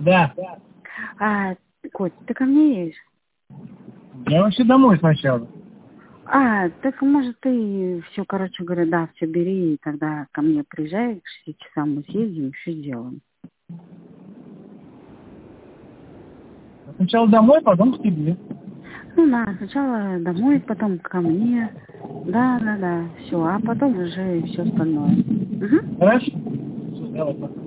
Да. А, Коть, ты ко мне едешь? Я вообще домой сначала. Так может ты все, короче говоря, да, все бери, и тогда ко мне приезжай, к 6 часам мы съездим, все сделаем. Сначала домой, потом к тебе. Ну да, сначала домой, потом ко мне. Да, все, а потом уже все остальное. Угу. Хорошо? Все, давай, пока.